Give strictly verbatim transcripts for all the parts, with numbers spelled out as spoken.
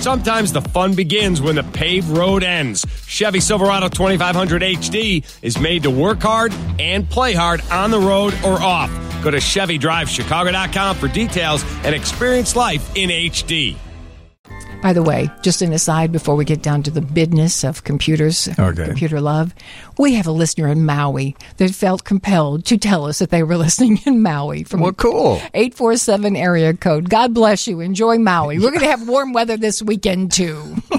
Sometimes the fun begins when the paved road ends. Chevy Silverado twenty-five hundred H D is made to work hard and play hard on the road or off. Go to Chevy Drive Chicago dot com for details and experience life in H D. By the way, just an aside before we get down to the business of computers, okay. computer love, we have a listener in Maui that felt compelled to tell us that they were listening in Maui from well, cool. eight four seven area code. God bless you. Enjoy Maui. We're going to have warm weather this weekend, too.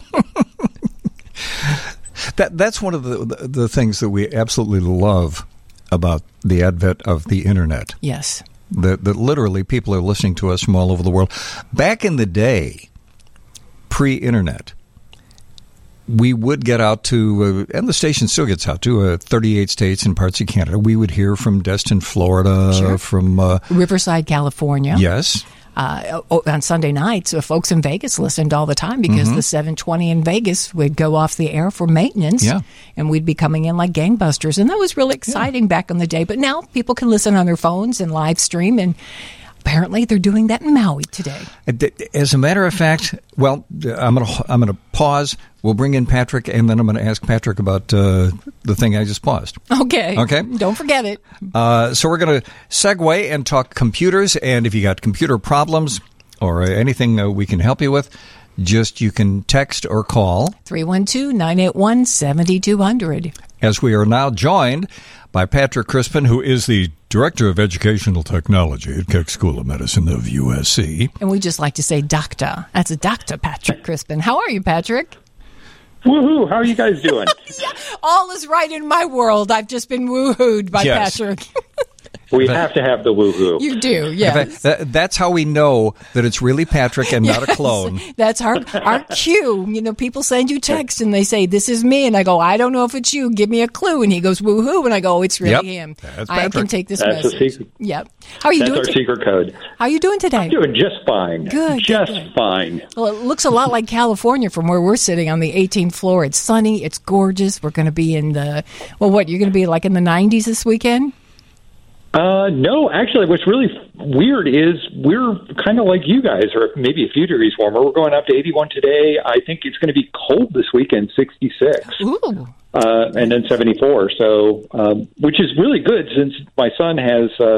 that That's one of the, the, the things that we absolutely love about the advent of the Internet. Yes. That, that literally people are listening to us from all over the world. Back in the day, pre-internet, we would get out to, uh, and the station still gets out to, uh, thirty-eight states and parts of Canada. We would hear from Destin, Florida, sure. from uh, Riverside, California. Yes. Uh, on Sunday nights, uh, folks in Vegas listened all the time because mm-hmm. the seven twenty in Vegas would go off the air for maintenance, yeah. and we'd be coming in like gangbusters. And that was really exciting yeah. back in the day. But now people can listen on their phones and live stream, and apparently they're doing that in Maui today. As a matter of fact, well, I'm going to I'm going to pause. We'll bring in Patrick, and then I'm going to ask Patrick about uh, the thing I just paused. Okay. Okay. Don't forget it. Uh, so we're going to segue and talk computers, and if you got computer problems or anything uh, we can help you with, just you can text or call three one two, nine eight one, seven two zero zero. As we are now joined by Patrick Crispin, who is the Director of Educational Technology at Keck School of Medicine of U S C. And we just like to say doctor. That's a Doctor Patrick Crispin. How are you, Patrick? Woohoo! How are you guys doing? Yeah, all is right in my world. I've just been woohooed by yes. Patrick. We have to have the woohoo. You do, yes. That, that's how we know that it's really Patrick and yes. not a clone. That's our our cue. You know, people send you texts and they say, "This is me," and I go, "I don't know if it's you. Give me a clue." And he goes, "Woohoo!" And I go, oh, "It's really yep. him. That's I can take this that's message." The secret. Yep. How are you that's doing? That's our t- secret code. How are you doing today? I'm doing just fine. Good. Just good, good. fine. Well, it looks a lot like California from where we're sitting on the eighteenth floor. It's sunny. It's gorgeous. We're going to be in the well, what you're going to be like in the nineties this weekend. Uh, no, actually, what's really weird is we're kind of like you guys, or maybe a few degrees warmer. We're going up to eighty-one today. I think it's going to be cold this weekend, sixty-six. Ooh. Uh, and then seventy-four. So, um, which is really good since my son has uh,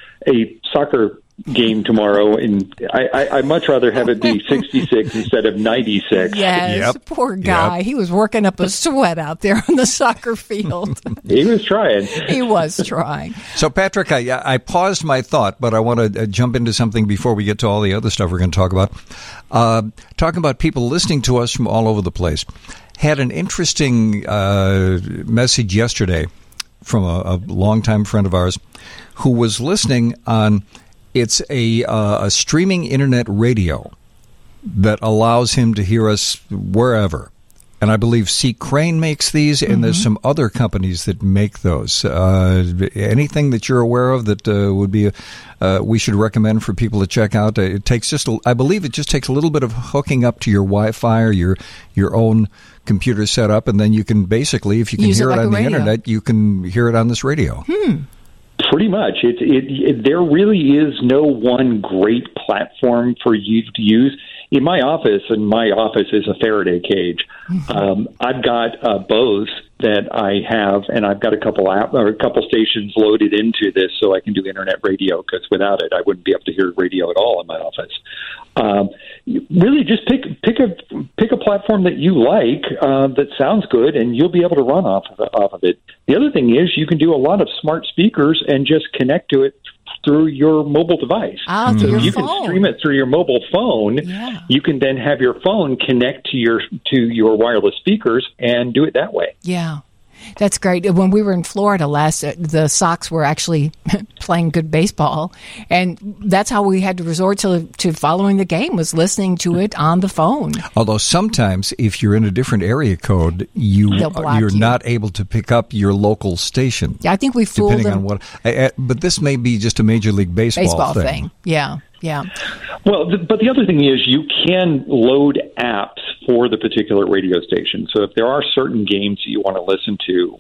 a soccer game tomorrow, and I, I, I'd much rather have it be sixty-six instead of ninety-six. Yes, yep. poor guy. Yep. He was working up a sweat out there on the soccer field. He was trying. He was trying. So, Patrick, I, I paused my thought, but I want to jump into something before we get to all the other stuff we're going to talk about. Uh, talking about people listening to us from all over the place. Had an interesting uh, message yesterday from a, a longtime friend of ours who was listening on... It's a, uh, a streaming internet radio that allows him to hear us wherever. And I believe C. Crane makes these, and mm-hmm. there's some other companies that make those. Uh, anything that you're aware of that uh, would be, uh, we should recommend for people to check out? It takes just, a, I believe it just takes a little bit of hooking up to your Wi-Fi or your your own computer setup, and then you can basically, if you can Use hear it, it like on the radio. internet, you can hear it on this radio. Hmm. Pretty much. It, it, it, there really is no one great platform for you to use. In my office, and my office is a Faraday cage, um, I've got uh, Bose that I have, and I've got a couple app or a couple stations loaded into this so I can do internet radio, because without it, I wouldn't be able to hear radio at all in my office. Um, really, just pick pick a pick a platform that you like uh, that sounds good, and you'll be able to run off of, off of it. The other thing is you can do a lot of smart speakers and just connect to it through your mobile device. Ah, so through if your you phone. can stream it through your mobile phone, Yeah. you can then have your phone connect to your to your wireless speakers and do it that way. Yeah. That's great. When we were in Florida last, uh, the Sox were actually playing good baseball, and that's how we had to resort to to following the game, was listening to it on the phone. Although sometimes, if you're in a different area code, you They'll block you're you. not able to pick up your local station. Yeah, I think we fooled depending them. on what. I, I, but this may be just a Major League Baseball, Baseball thing. thing. Yeah, yeah. Well, the, but the other thing is you can load apps for the particular radio station. So if there are certain games that you want to listen to,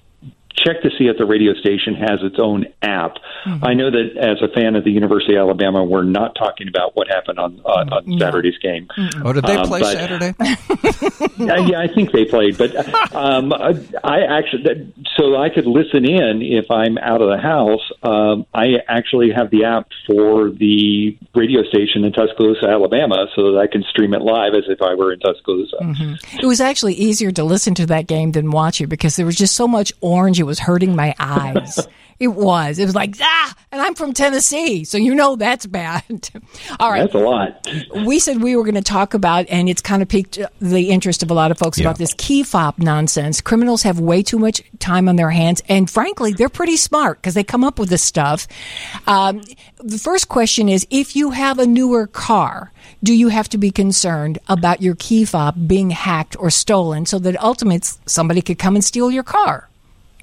check to see if the radio station has its own app. Mm-hmm. I know that as a fan of the University of Alabama, we're not talking about what happened on, uh, on no. Saturday's game. Mm-hmm. Oh, did they play um, but, Saturday? yeah, yeah, I think they played. But um, I actually, so I could listen in if I'm out of the house. Um, I actually have the app for the radio station in Tuscaloosa, Alabama, so that I can stream it live as if I were in Tuscaloosa. Mm-hmm. It was actually easier to listen to that game than watch it because there was just so much orange. It was hurting my eyes. It was. It was like, ah, and I'm from Tennessee, so you know that's bad. All right. That's a lot. We said we were going to talk about, and it's kind of piqued the interest of a lot of folks yeah. about this key fob nonsense. Criminals have way too much time on their hands, and frankly, they're pretty smart because they come up with this stuff. Um, the first question is, if you have a newer car, do you have to be concerned about your key fob being hacked or stolen so that ultimately somebody could come and steal your car?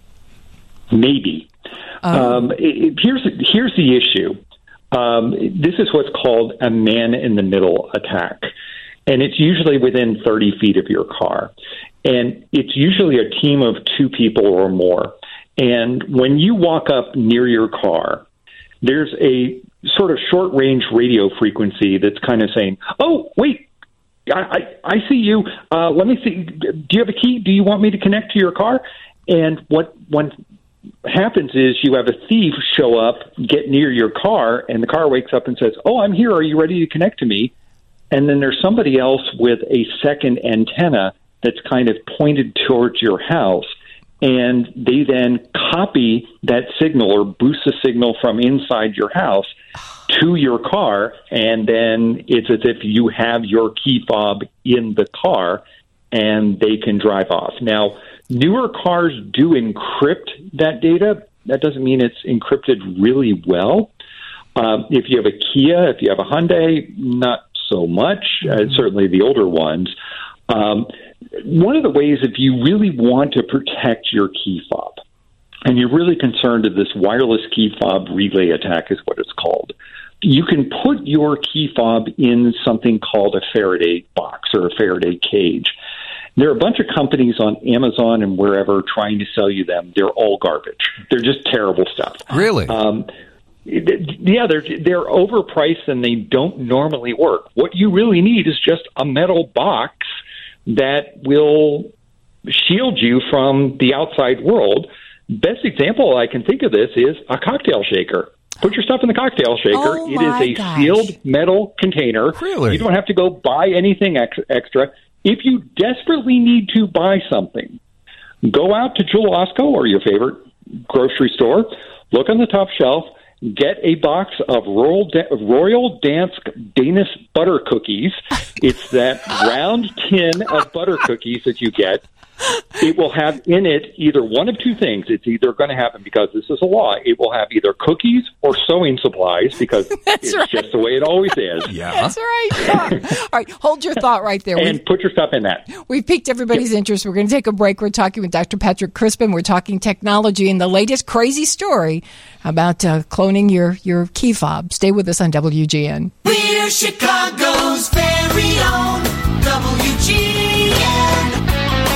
Maybe. Um, it, here's here's the issue. Um, this is what's called a man-in-the-middle attack, and it's usually within thirty feet of your car, and it's usually a team of two people or more. And when you walk up near your car, there's a sort of short-range radio frequency that's kind of saying, "Oh, wait, I, I, I see you. Uh, let me see. Do you have a key? Do you want me to connect to your car?" And what when happens is you have a thief show up, get near your car, and the car wakes up and says, "Oh, I'm here. Are you ready to connect to me?" And then there's somebody else with a second antenna that's kind of pointed towards your house, and they then copy that signal or boost the signal from inside your house to your car, and then it's as if you have your key fob in the car, and they can drive off. Now, newer cars do encrypt that data. That doesn't mean it's encrypted really well. Um, if you have a Kia, if you have a Hyundai, not so much, uh, certainly the older ones. Um, one of the ways, if you really want to protect your key fob, and you're really concerned of this wireless key fob relay attack is what it's called, you can put your key fob in something called a Faraday box or a Faraday cage. There are a bunch of companies on Amazon and wherever trying to sell you them. They're all garbage. They're just terrible stuff. Really? Um, yeah, they're they're overpriced and they don't normally work. What you really need is just a metal box that will shield you from the outside world. Best example I can think of this is a cocktail shaker. Put your stuff in the cocktail shaker. Oh, it is a gosh. sealed metal container. Really? You don't have to go buy anything ex- extra. If you desperately need to buy something, go out to Jewel Osco or your favorite grocery store, look on the top shelf, get a box of Royal, da- Royal Dansk Danish butter cookies. It's that round tin of butter cookies that you get. It will have in it either one of two things. It's either going to happen, because this is a law, it will have either cookies or sewing supplies, because it's right. just the way it always is. Yeah. That's right. Yeah. All right, hold your thought right there. And We've, put your stuff in that. we've piqued everybody's yep. interest. We're going to take a break. We're talking with Doctor Patrick Crispin. We're talking technology and the latest crazy story about uh, cloning your, your key fob. Stay with us on W G N. We're Chicago's very own W G N.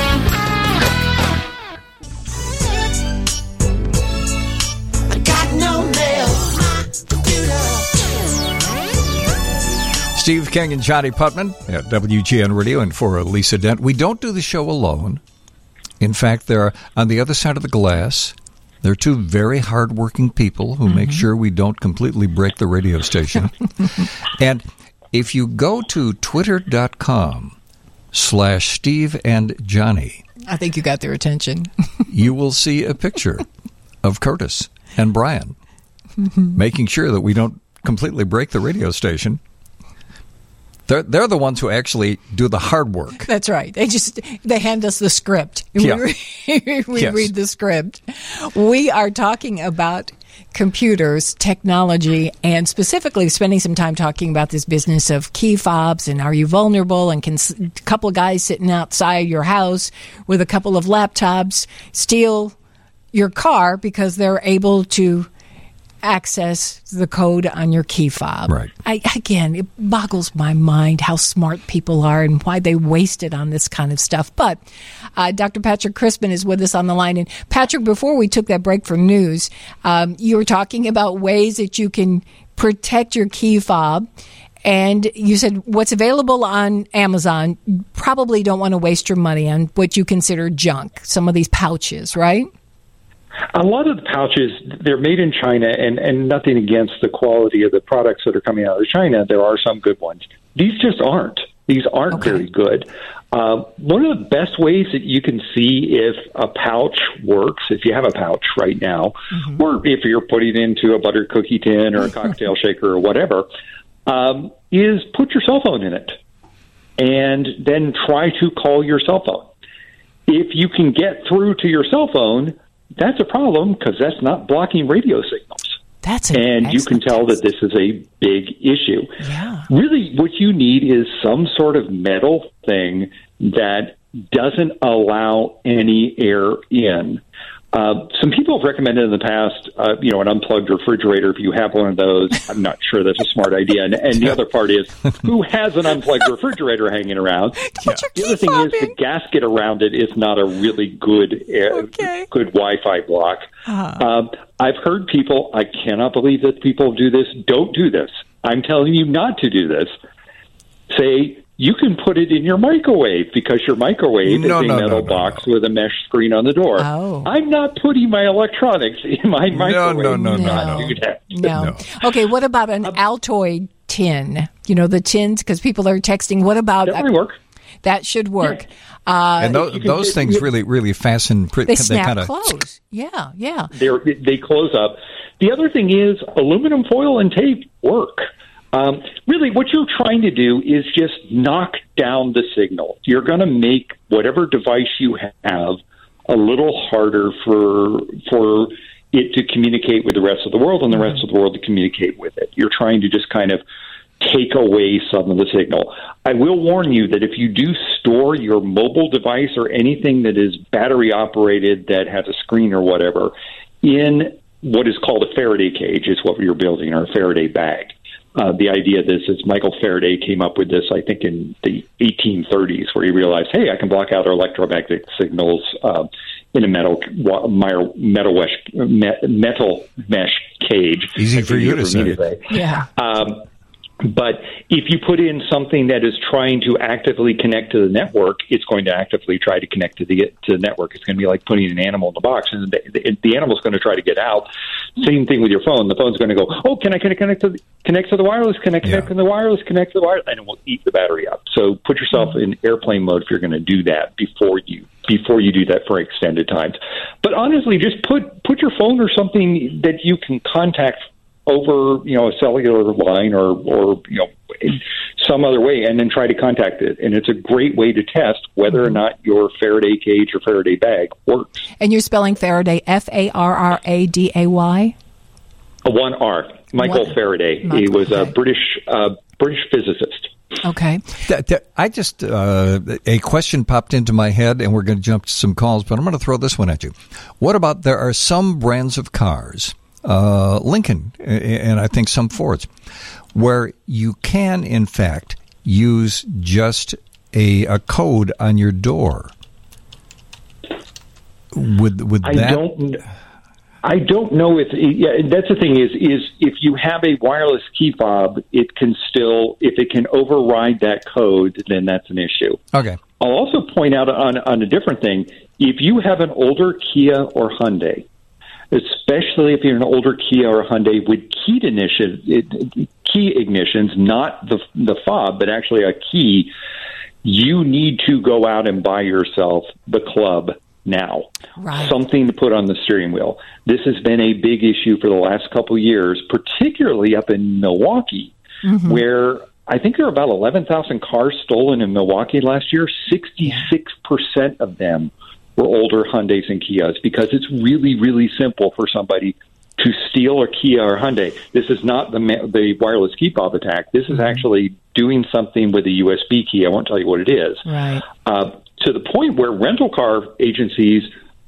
Steve King and Johnny Putman at W G N Radio, and for Lisa Dent. We don't do the show alone. In fact, they're on the other side of the glass. They're two very hardworking people who mm-hmm. make sure we don't completely break the radio station. And if you go to twitter.com slash Steve and Johnny, I think you got their attention. you will see a picture of Curtis and Brian making sure that we don't completely break the radio station. They're, they're the ones who actually do the hard work. That's right. They just they hand us the script. Yeah. We, we yes. read the script. We are talking about computers, technology, and specifically spending some time talking about this business of key fobs and are you vulnerable, and can a couple of guys sitting outside your house with a couple of laptops steal your car because they're able to access the code on your key fob. Right. I, again, it boggles my mind how smart people are and why they waste it on this kind of stuff. But uh, Doctor Patrick Crispin is with us on the line. And Patrick, before we took that break for news, um, you were talking about ways that you can protect your key fob. And you said what's available on Amazon, you probably don't want to waste your money on what you consider junk, some of these pouches, right? A lot of the pouches, they're made in China, and, and nothing against the quality of the products that are coming out of China. There are some good ones. These just aren't. These aren't okay. very good. Uh, one of the best ways that you can see if a pouch works, if you have a pouch right now, mm-hmm. or if you're putting it into a buttered cookie tin or a cocktail shaker or whatever, um, is put your cell phone in it and then try to call your cell phone. If you can get through to your cell phone, that's a problem because that's not blocking radio signals. That's an and you can tell test. that this is a big issue. Yeah. Really, what you need is some sort of metal thing that doesn't allow any air in. Uh, some people have recommended in the past, uh, you know, an unplugged refrigerator. If you have one of those, I'm not sure that's a smart idea. And, and the other part is, who has an unplugged refrigerator hanging around? Yeah. The other thing is, the gasket around it is not a really good, uh, okay. good Wi-Fi block. Uh-huh. Um, I've heard people, I cannot believe that people do this. Don't do this. I'm telling you not to do this. Say, you can put it in your microwave because your microwave no, is a no, metal no, no, box no. with a mesh screen on the door. Oh. I'm not putting my electronics in my microwave. No, no, no, no. no. Do that. No. No. Okay, what about an Altoid tin? You know, the tins, because people are texting. What about That might work. That should work. Uh, And those, can- those things really, really fasten. They, they snap kinda, close. Yeah, yeah. They're, they close up. The other thing is aluminum foil and tape work. Um, really, what you're trying to do is just knock down the signal. You're going to make whatever device you have a little harder for for it to communicate with the rest of the world and the rest of the world to communicate with it. You're trying to just kind of take away some of the signal. I will warn you that if you do store your mobile device or anything that is battery operated that has a screen or whatever in what is called a Faraday cage is what you're building, or a Faraday bag. Uh, the idea of this is Michael Faraday came up with this, I think, in the eighteen thirties, where he realized, hey, I can block out electromagnetic signals uh, in a metal metal mesh, metal mesh cage. Easy for you to say. say. Yeah. Um, But if you put in something that is trying to actively connect to the network, it's going to actively try to connect to the to the network. It's going to be like putting an animal in the box, and the, the, the animal's going to try to get out. Same thing with your phone. The phone's going to go, oh, can I connect, connect to the, connect to the wireless? Connect, connect Yeah. to the wireless? Connect to the wireless, and it will eat the battery up. So put yourself in airplane mode if you're going to do that before you before you do that for extended times. But honestly, just put put your phone or something that you can contact over, you know, a cellular line or, or, you know, some other way, and then try to contact it. And it's a great way to test whether or not your Faraday cage or Faraday bag works. And you're spelling Faraday F A R R A D A Y? A one R. Michael One- Faraday. Michael he was a Faraday. British uh, British physicist. Okay. Th- th- I just, uh, a question popped into my head, and we're going to jump to some calls, but I'm going to throw this one at you. What about, there are some brands of cars, uh, Lincoln, and I think some Fords, where you can, in fact, use just a, a code on your door. Would, would I that... don't I don't know if yeah, that's the thing is is if you have a wireless key fob, it can still, if it can override that code, then that's an issue. Okay. I'll also point out on on a different thing. If you have an older Kia or Hyundai, especially if you're an older Kia or Hyundai with key ignition, it, key ignitions, not the the fob, but actually a key, you need to go out and buy yourself the club now. Right. Something to put on the steering wheel. This has been a big issue for the last couple of years, particularly up in Milwaukee, mm-hmm. where I think there were about eleven thousand cars stolen in Milwaukee last year. sixty-six percent of them were older Hyundais and Kias, because it's really, really simple for somebody to steal a Kia or Hyundai. This is not the the wireless key fob attack. This is mm-hmm. actually doing something with a U S B key. I won't tell you what it is. Right. Uh, to the point where rental car agencies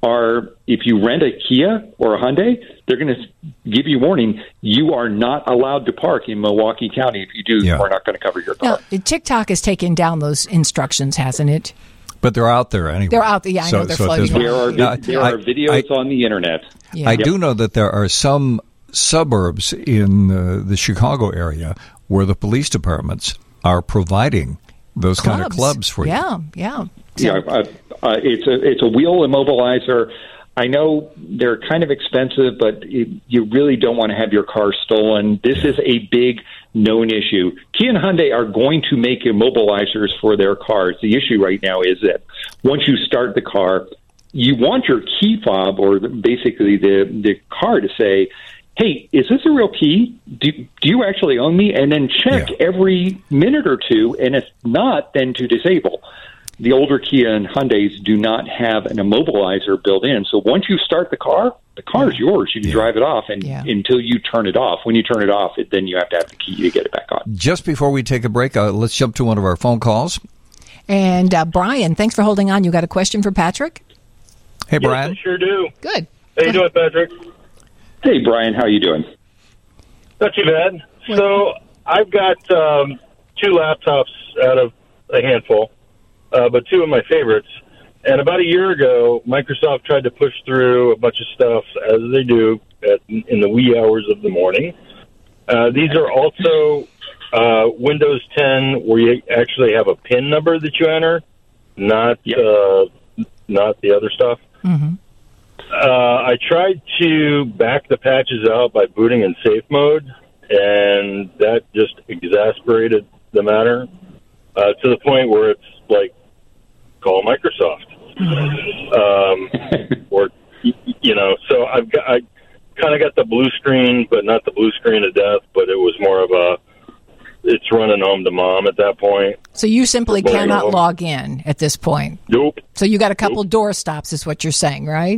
are, if you rent a Kia or a Hyundai, they're going to give you warning, you are not allowed to park in Milwaukee County. If you do, Yeah. we're not going to cover your car. Now, TikTok has taken down those instructions, hasn't it? But they're out there anyway. They're out there. Yeah, I know they're floating this- There are, vi- Now, there I- are videos I- on the internet. Yeah. I Yep. do know that there are some suburbs in uh, the Chicago area where the police departments are providing those kind of clubs for you. Yeah, yeah. Yeah, uh, uh, it's a it's a wheel immobilizer. I know they're kind of expensive, but it, you really don't want to have your car stolen. This is a big known issue. Kia and Hyundai are going to make immobilizers for their cars. The issue right now is that once you start the car, you want your key fob, or the, basically the the car, to say, hey, is this a real key? Do, do you actually own me? And then check Yeah. every minute or two, and if not, then to disable. The older Kia and Hyundais do not have an immobilizer built in. So once you start the car, the car is yours. You can Yeah. drive it off and Yeah. until you turn it off. When you turn it off, it, then you have to have the key to get it back on. Just before we take a break, uh, let's jump to one of our phone calls. And uh, Brian, thanks for holding on. You got a question for Patrick? Hey, Yes, Brian. I sure do. Good. How you doing, Patrick? Hey, Brian, how you doing? Not too bad. So I've got um, two laptops out of a handful, uh, but two of my favorites. And about a year ago, Microsoft tried to push through a bunch of stuff, as they do, at, in the wee hours of the morning. Uh, these are also uh, Windows ten, where you actually have a PIN number that you enter, not uh, not the other stuff. Mm-hmm. Uh, I tried to back the patches out by booting in safe mode, and that just exasperated the matter uh, to the point where it's like, call Microsoft. um, or, you know, so I've got, I kind of got the blue screen, but not the blue screen of death, but it was more of a, it's running home to mom at that point. So you simply Boy, cannot no. log in at this point. Nope. So you got a couple door stops, is what you're saying, right?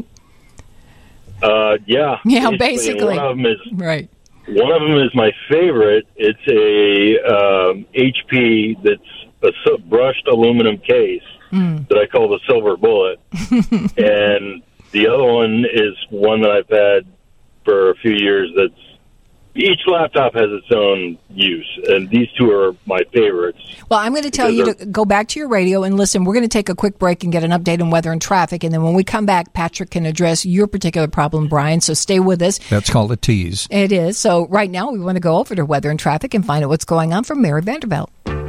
Uh, yeah. Yeah, And basically. One of them is Right. One of them is my favorite. It's a um, H P that's a sil- brushed aluminum case Mm. that I call the Silver Bullet. And the other one is one that I've had for a few years. That's each laptop has its own use, and these two are my favorites. Well, I'm going to tell Because you to go back to your radio and listen. We're going to take a quick break and get an update on weather and traffic. And then when we come back, Patrick can address your particular problem, Brian. So stay with us. That's called a tease. It is. So right now we want to go over to weather and traffic and find out what's going on from Mary Vanderbilt.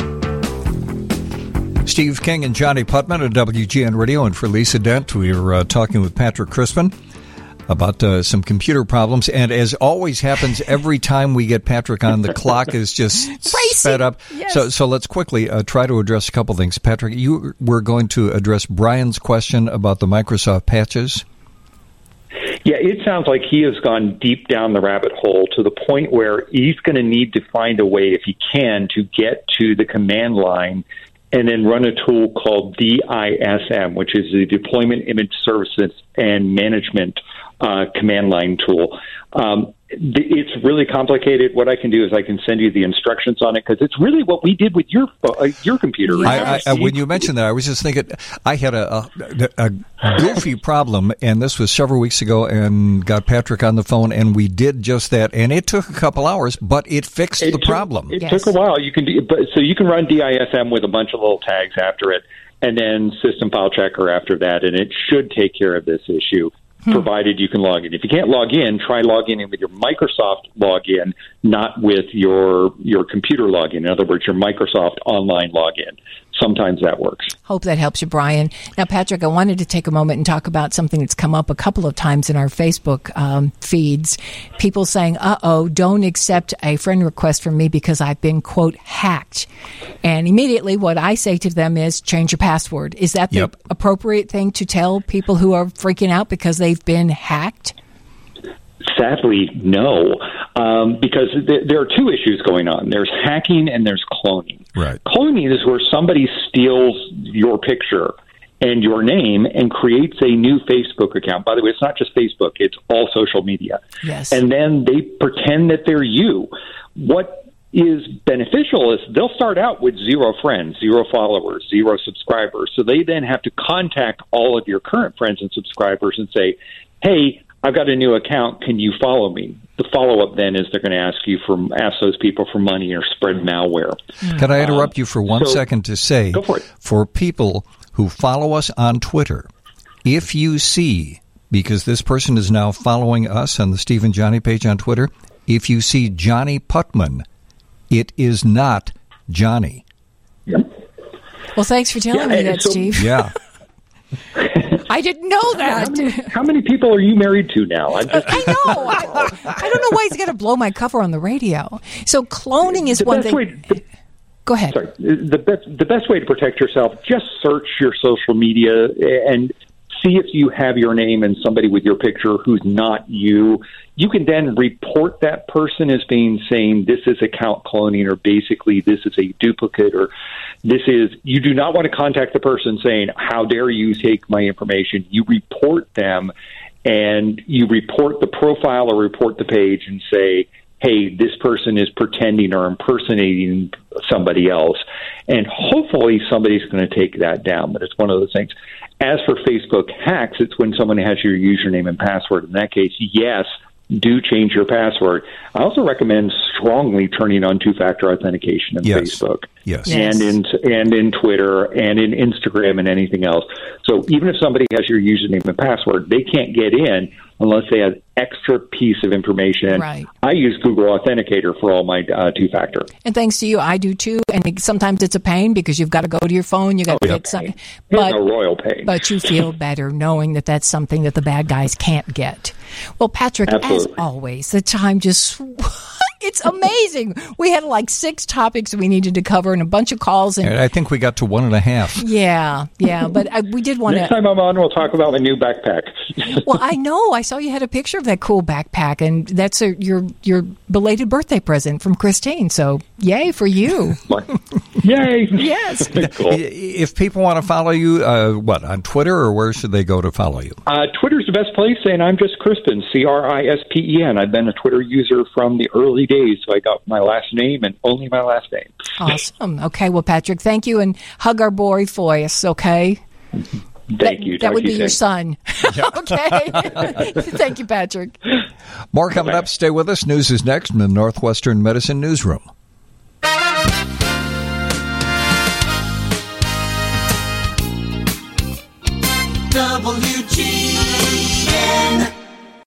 Steve King and Johnny Putman at W G N Radio, and for Lisa Dent, we are uh, talking with Patrick Crispin about uh, some computer problems. And as always happens, every time we get Patrick on, the clock is just sped up. Yes. So, so let's quickly uh, try to address a couple things. Patrick, you were going to address Brian's question about the Microsoft patches. Yeah, it sounds like he has gone deep down the rabbit hole to the point where he's going to need to find a way, if he can, to get to the command line and then run a tool called D I S M, which is the Deployment Image Services and Management uh, command line tool. Um, it's really complicated. What I can do is I can send you the instructions on it, because it's really what we did with your uh, your computer. Yeah. I, I, when you mentioned that, I was just thinking, I had a, a, a goofy problem, and this was several weeks ago, and got Patrick on the phone, and we did just that, and it took a couple hours, but it fixed It the took- problem. It Yes. took a while. You can do, but so you can run D I S M with a bunch of little tags after it, and then System File Checker after that, and it should take care of this issue, provided you can log in. If you can't log in, try logging in with your Microsoft login, not with your your computer login. In other words, your Microsoft online login. Sometimes that works. Hope that helps you, Brian. Now, Patrick, I wanted to take a moment and talk about something that's come up a couple of times in our Facebook um, feeds. People saying, uh-oh, don't accept a friend request from me because I've been, quote, hacked. And immediately what I say to them is change your password. Is that the Yep. appropriate thing to tell people who are freaking out because they've been hacked? Sadly, no, um, because th- there are two issues going on. There's hacking and there's cloning. Right. Cloning is where somebody steals your picture and your name and creates a new Facebook account. By the way, it's not just Facebook, it's all social media. Yes. And then they pretend that they're you. What is beneficial is they'll start out with zero friends, zero followers, zero subscribers. So they then have to contact all of your current friends and subscribers and say, hey, I've got a new account. Can you follow me? The follow-up then is they're going to ask you for ask those people for money or spread malware. Can I interrupt um, you for one so, second to say, go for it. For people who follow us on Twitter, if you see, because this person is now following us on the Steve and Johnny page on Twitter, if you see Johnny Putman, it is not Johnny. Yep. Well, thanks for telling Yeah, me that, so- Steve. Yeah. I didn't know How that. many, how many people are you married to now? I just, I know. I, I don't know why he's got to blow my cover on the radio. So cloning is the one best thing. way. The, Go ahead. sorry. The best the best way to protect yourself: just search your social media and see if you have your name and somebody with your picture who's not you. You can then report that person as being saying this is account cloning, or basically this is a duplicate, or this is, you do not want to contact the person saying, how dare you take my information. You report them, and you report the profile or report the page and say, hey, this person is pretending or impersonating somebody else. And hopefully somebody's going to take that down. But it's one of those things. As for Facebook hacks, it's when someone has your username and password. In that case, yes, do change your password. I also recommend strongly turning on two-factor authentication in Yes. Facebook. Yes. And in and in Twitter and in Instagram and anything else. So even if somebody has your username and password, they can't get in unless they have extra piece of information. Right. I use Google Authenticator for all my uh, two-factor. And thanks to you, I do too. And it- sometimes it's a pain because you've got to go to your phone. You got to yeah. get something. It's But a royal pain. but you feel better knowing that that's something that the bad guys can't get. Well, Patrick, Absolutely. as always, the time just. It's amazing. We had like six topics we needed to cover and a bunch of calls. And And I think we got to one and a half. yeah, yeah. But I, we did want Next to. time I'm on, we'll talk about my new backpack. Well, I know. I saw you had a picture of that cool backpack, and that's a, your your belated birthday present from Christine. So, yay for you! Yay! Yes. Cool. If people want to follow you, uh, what, on Twitter, or where should they go to follow you? Uh, Twitter's the best place, and I'm just Crispin, C R I S P E N. I've been a Twitter user from the early days, so I got my last name and only my last name. Awesome. Okay. Well, Patrick, thank you, and hug our boy for us. Okay. Thank that, you. That Talk would to be you your soon. son. Okay. Thank you, Patrick. More coming up. Stay with us. News is next in the Northwestern Medicine Newsroom. W G N